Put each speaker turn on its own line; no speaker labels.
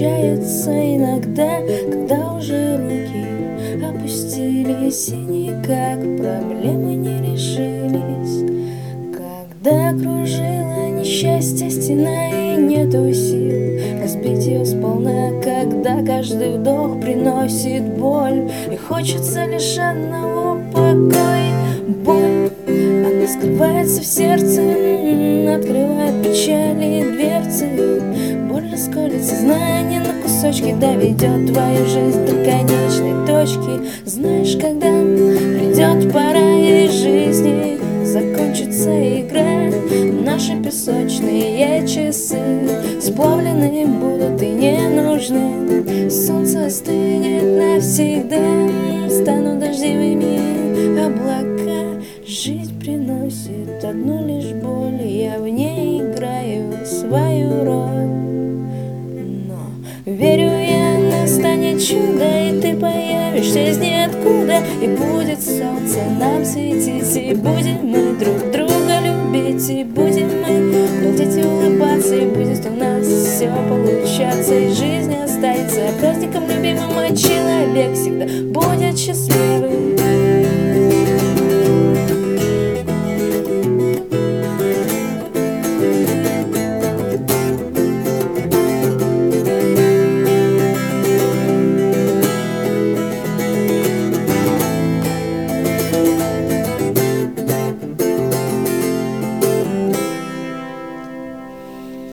случается иногда, когда уже руки опустились и никак проблемы не решились. Когда окружила несчастье стена и нету сил разбить ее сполна, когда каждый вдох приносит боль и хочется лишь одного — покой. Боль, она скрывается в сердце, открывает печали дверцы. Боль расколет сознание на кусочки, доведет твою жизнь до конечной точки. Знаешь, когда придет пора и жизни закончится игра, наши песочные часы сплавлены будут и не нужны. Солнце остынет навсегда, станут дождевыми облака. Жизнь приносит одну лишь боль, я в ней играю свою роль. Но верю я, настанет чудо, и ты появишься из ниоткуда, и будет солнце нам светить, и будет